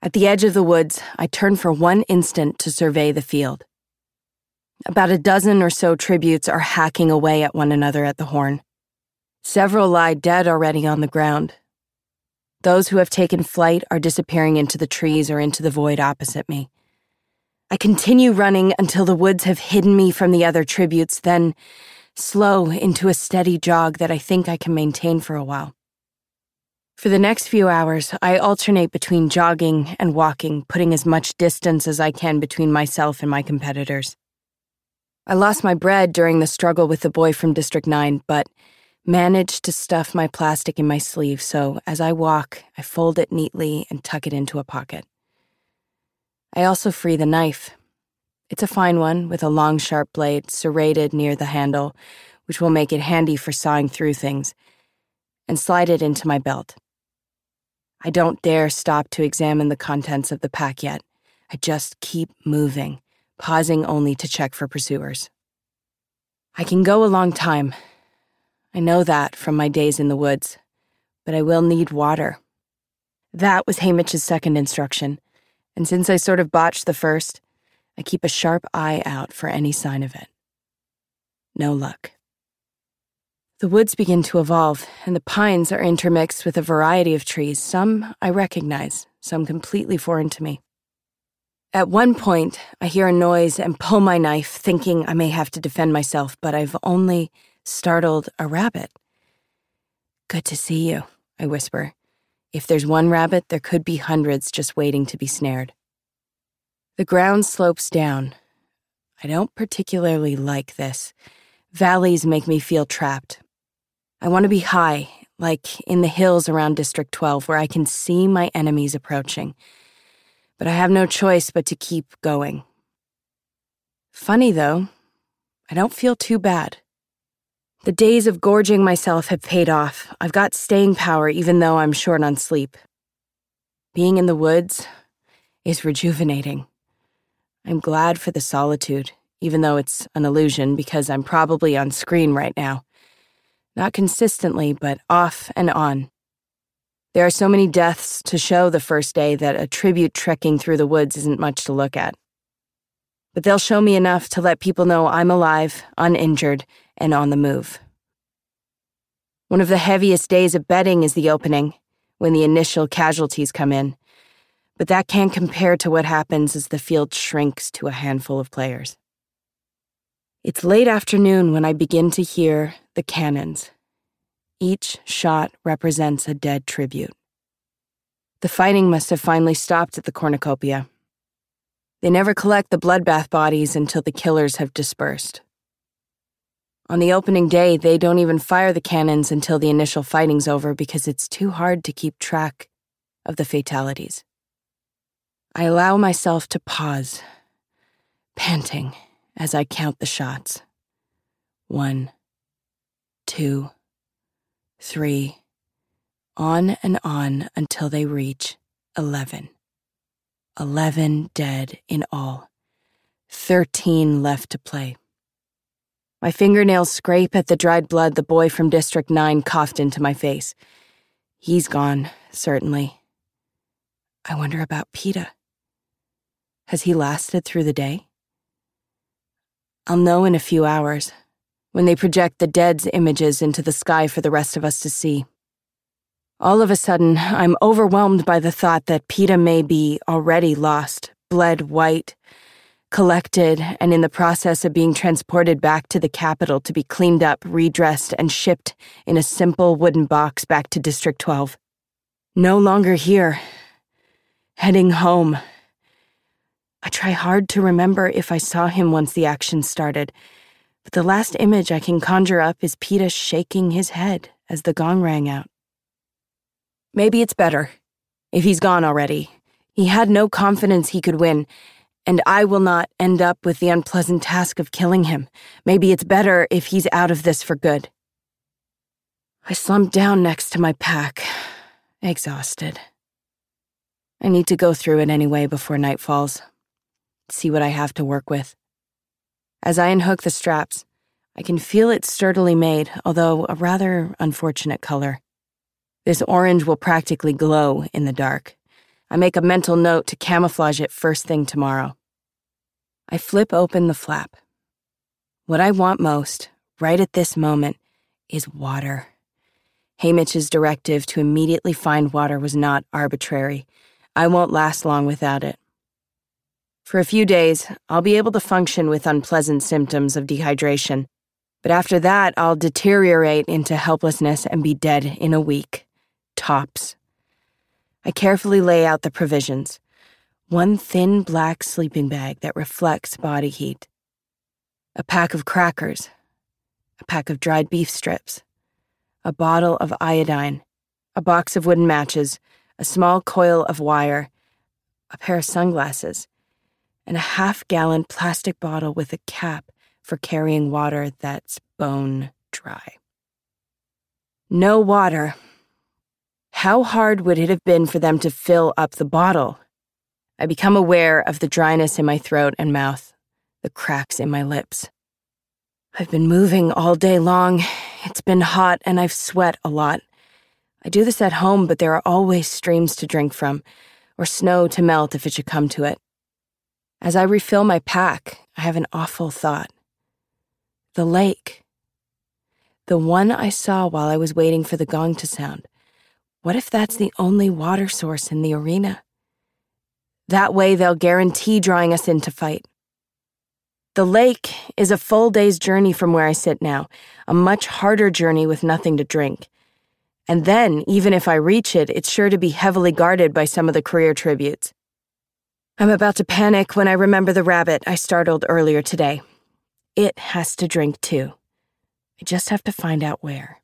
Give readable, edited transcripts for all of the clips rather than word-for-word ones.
At the edge of the woods, I turn for one instant to survey the field. About a dozen or so tributes are hacking away at one another at the horn. Several lie dead already on the ground. Those who have taken flight are disappearing into the trees or into the void opposite me. I continue running until the woods have hidden me from the other tributes, then slow into a steady jog that I think I can maintain for a while. For the next few hours, I alternate between jogging and walking, putting as much distance as I can between myself and my competitors. I lost my bread during the struggle with the boy from District 9, but managed to stuff my plastic in my sleeve, so as I walk, I fold it neatly and tuck it into a pocket. I also free the knife. It's a fine one with a long, sharp blade serrated near the handle, which will make it handy for sawing through things, and slide it into my belt. I don't dare stop to examine the contents of the pack yet. I just keep moving, pausing only to check for pursuers. I can go a long time. I know that from my days in the woods, but I will need water. That was Haymitch's second instruction, and since I sort of botched the first, I keep a sharp eye out for any sign of it. No luck. The woods begin to evolve, and the pines are intermixed with a variety of trees. Some I recognize, some completely foreign to me. At one point, I hear a noise and pull my knife, thinking I may have to defend myself, but I've only startled a rabbit. "Good to see you," I whisper. If there's one rabbit, there could be hundreds just waiting to be snared. The ground slopes down. I don't particularly like this. Valleys make me feel trapped. I want to be high, like in the hills around District 12, where I can see my enemies approaching. But I have no choice but to keep going. Funny, though, I don't feel too bad. The days of gorging myself have paid off. I've got staying power even though I'm short on sleep. Being in the woods is rejuvenating. I'm glad for the solitude, even though it's an illusion because I'm probably on screen right now. Not consistently, but off and on. There are so many deaths to show the first day that a tribute trekking through the woods isn't much to look at. But they'll show me enough to let people know I'm alive, uninjured, and on the move. One of the heaviest days of betting is the opening, when the initial casualties come in. But that can't compare to what happens as the field shrinks to a handful of players. It's late afternoon when I begin to hear the cannons. Each shot represents a dead tribute. The fighting must have finally stopped at the cornucopia. They never collect the bloodbath bodies until the killers have dispersed. On the opening day, they don't even fire the cannons until the initial fighting's over because it's too hard to keep track of the fatalities. I allow myself to pause, panting as I count the shots. 1, 2, 3, on and on until they reach 11. 11 dead in all. 13 left to play. My fingernails scrape at the dried blood the boy from District 9 coughed into my face. He's gone, certainly. I wonder about PETA. Has he lasted through the day? I'll know in a few hours, when they project the dead's images into the sky for the rest of us to see. All of a sudden, I'm overwhelmed by the thought that PETA may be already lost, bled white, collected, and in the process of being transported back to the capital to be cleaned up, redressed, and shipped in a simple wooden box back to District 12. No longer here. Heading home. I try hard to remember if I saw him once the action started, but the last image I can conjure up is PETA shaking his head as the gong rang out. Maybe it's better, if he's gone already. He had no confidence he could win, and I will not end up with the unpleasant task of killing him. Maybe it's better if he's out of this for good. I slump down next to my pack, exhausted. I need to go through it anyway before night falls. See what I have to work with. As I unhook the straps, I can feel it sturdily made, although a rather unfortunate color. This orange will practically glow in the dark. I make a mental note to camouflage it first thing tomorrow. I flip open the flap. What I want most, right at this moment, is water. Haymitch's directive to immediately find water was not arbitrary. I won't last long without it. For a few days, I'll be able to function with unpleasant symptoms of dehydration, but after that, I'll deteriorate into helplessness and be dead in a week. Tops. I carefully lay out the provisions. One thin black sleeping bag that reflects body heat. A pack of crackers. A pack of dried beef strips. A bottle of iodine. A box of wooden matches. A small coil of wire. A pair of sunglasses. And a half-gallon plastic bottle with a cap for carrying water that's bone dry. No water. How hard would it have been for them to fill up the bottle? I become aware of the dryness in my throat and mouth, the cracks in my lips. I've been moving all day long. It's been hot and I've sweat a lot. I do this at home, but there are always streams to drink from, or snow to melt if it should come to it. As I refill my pack, I have an awful thought. The lake. The one I saw while I was waiting for the gong to sound. What if that's the only water source in the arena? That way they'll guarantee drawing us in to fight. The lake is a full day's journey from where I sit now, a much harder journey with nothing to drink. And then, even if I reach it, it's sure to be heavily guarded by some of the career tributes. I'm about to panic when I remember the rabbit I startled earlier today. It has to drink too. I just have to find out where.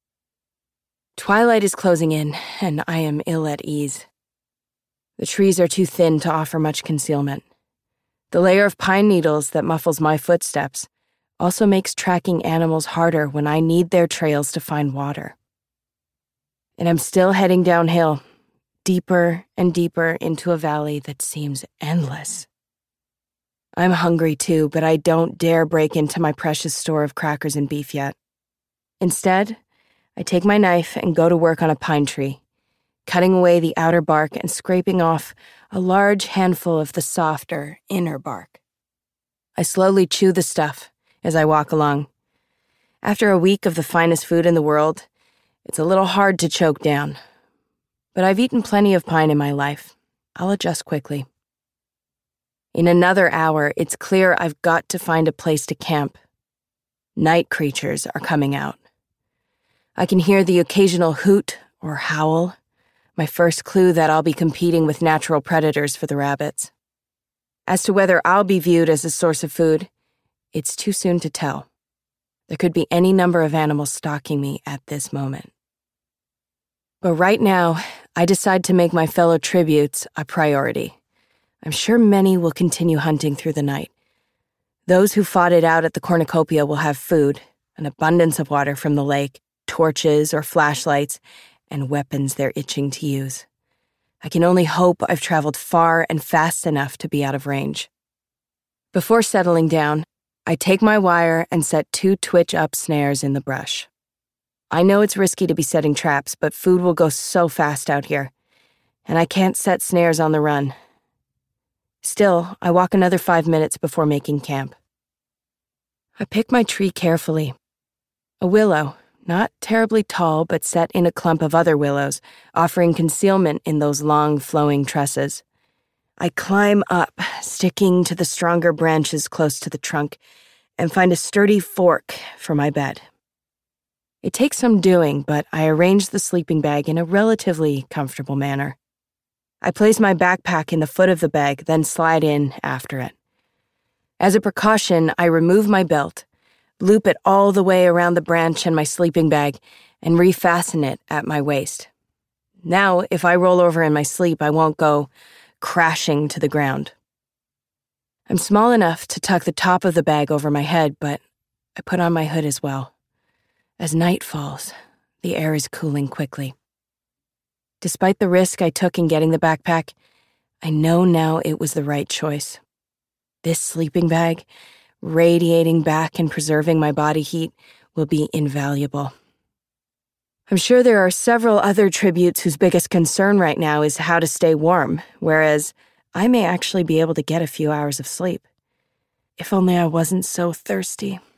Twilight is closing in, and I am ill at ease. The trees are too thin to offer much concealment. The layer of pine needles that muffles my footsteps also makes tracking animals harder when I need their trails to find water. And I'm still heading downhill, deeper and deeper into a valley that seems endless. I'm hungry too, but I don't dare break into my precious store of crackers and beef yet. Instead, I take my knife and go to work on a pine tree, cutting away the outer bark and scraping off a large handful of the softer inner bark. I slowly chew the stuff as I walk along. After a week of the finest food in the world, it's a little hard to choke down. But I've eaten plenty of pine in my life. I'll adjust quickly. In another hour, it's clear I've got to find a place to camp. Night creatures are coming out. I can hear the occasional hoot or howl, my first clue that I'll be competing with natural predators for the rabbits. As to whether I'll be viewed as a source of food, it's too soon to tell. There could be any number of animals stalking me at this moment. But right now, I decide to make my fellow tributes a priority. I'm sure many will continue hunting through the night. Those who fought it out at the cornucopia will have food, an abundance of water from the lake, torches or flashlights, and weapons they're itching to use. I can only hope I've traveled far and fast enough to be out of range. Before settling down, I take my wire and set 2 twitch-up snares in the brush. I know it's risky to be setting traps, but food will go so fast out here, and I can't set snares on the run. Still, I walk another 5 minutes before making camp. I pick my tree carefully. A willow, not terribly tall, but set in a clump of other willows, offering concealment in those long, flowing tresses. I climb up, sticking to the stronger branches close to the trunk, and find a sturdy fork for my bed. It takes some doing, but I arrange the sleeping bag in a relatively comfortable manner. I place my backpack in the foot of the bag, then slide in after it. As a precaution, I remove my belt, loop it all the way around the branch and my sleeping bag, and refasten it at my waist. Now, if I roll over in my sleep, I won't go crashing to the ground. I'm small enough to tuck the top of the bag over my head, but I put on my hood as well. As night falls, the air is cooling quickly. Despite the risk I took in getting the backpack, I know now it was the right choice. This sleeping bag, radiating back and preserving my body heat, will be invaluable. I'm sure there are several other tributes whose biggest concern right now is how to stay warm, whereas I may actually be able to get a few hours of sleep. If only I wasn't so thirsty.